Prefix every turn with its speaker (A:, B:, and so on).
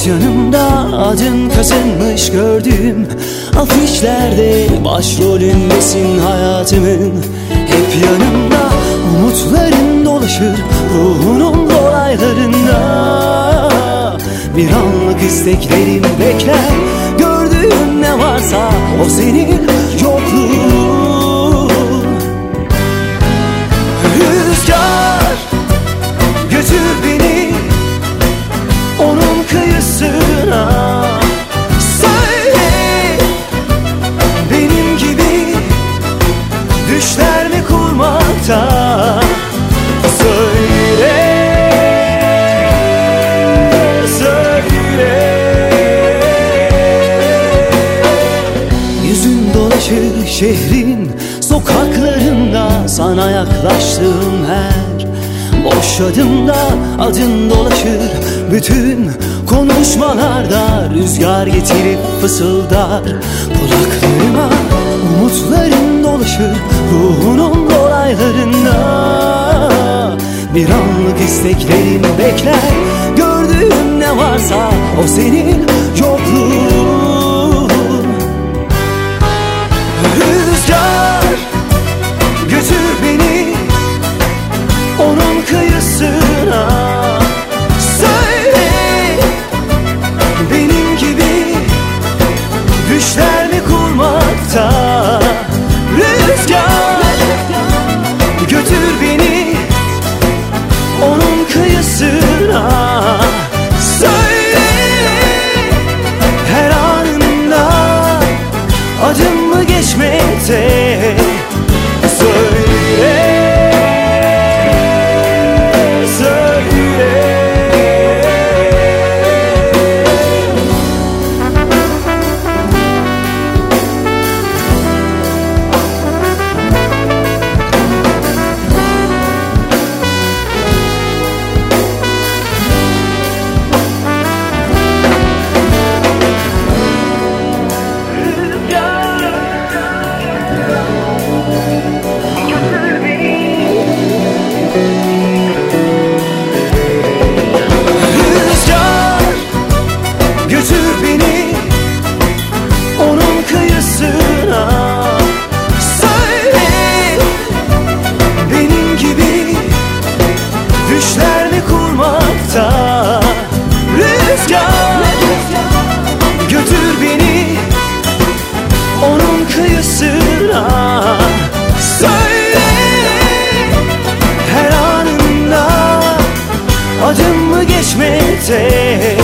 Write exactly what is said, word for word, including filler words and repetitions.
A: Hep yanımda adın kazınmış gördüğüm afişlerde başrolündesin hayatımın. Hep yanımda umutların dolaşır ruhunun dolaylarında. Bir anlık isteklerim bekler, gördüğüm ne varsa o senin yokluğun. Rüzgar götür beni onun kıyısına. Söyle benim gibi düşler mi kurmakta? Söyle, söyle. Yüzün dolaşır şehrin sokaklarında, sana yaklaştığım her boş adımda adın dolaşır bütün konuşmalarda. Rüzgar getirip fısıldar kulaklarıma, umutların dolaşır ruhunun dolaylarında. Bir anlık isteklerim bekler, gördüğüm ne varsa o senin yokluğun. Rüzgar götür beni onun kıyısına. Söyle benim gibi düşler mi kurmakta? Rüzgar götür beni onun kıyısına. Söyle her anında adım mı geçmekte? Söyle, düşler mi kurmakta? Rüzgar götür beni onun kıyısına. Söyle her anında adım mı geçmekte?